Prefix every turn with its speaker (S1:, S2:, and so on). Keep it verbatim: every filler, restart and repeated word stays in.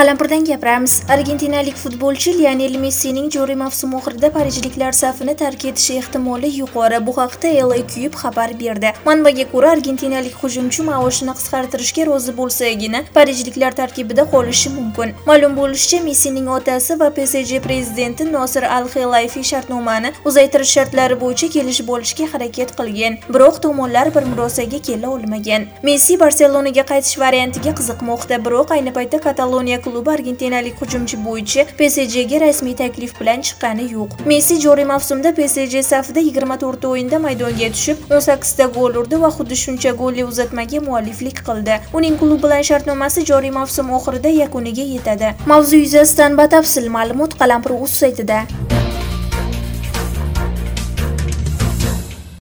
S1: Qalampirdan gapiramiz. Argentinalik futbolchi Lionel Messining joriy mavsum oxirida parijliklar safini tark etishi ehtimoli yuqori. Bu haqda El Equipe xabar berdi. Manbaga ko'ra, argentinalik hujumchi maoshini qisqartirishga rozi bo'lsagina parijliklar tarkibida qolishi mumkin. Ma'lum bo'lishicha, Messining otasi va P S J prezidenti Nosir Al-Khelaifi shartnomani uzaytirish shartlari bo'yicha kelishib olishga harakat qilgan, biroq tomonlar bir murosaga kela olmagan. Messi Barselonaga qaytish variantiga qiziqmoqda, biroq ayni paytda Kataloniya klubi argentinalik hujumchi bo'yicha P S J ga rasmiy taklif bilan chiqqani yo'q. Messi joriy mavsumda P S J safida yigirma to'rtta o'yinda maydonga tushib, o'n sakkizta gol urdi va xuddi shuncha golli uzatmaga mualliflik qildi. Uning klub bilan shartnomasi joriy mavsum oxirida yakuniga yetadi. Mavzu yuzasidan batafsil ma'lumot Qalampir.uz saytida.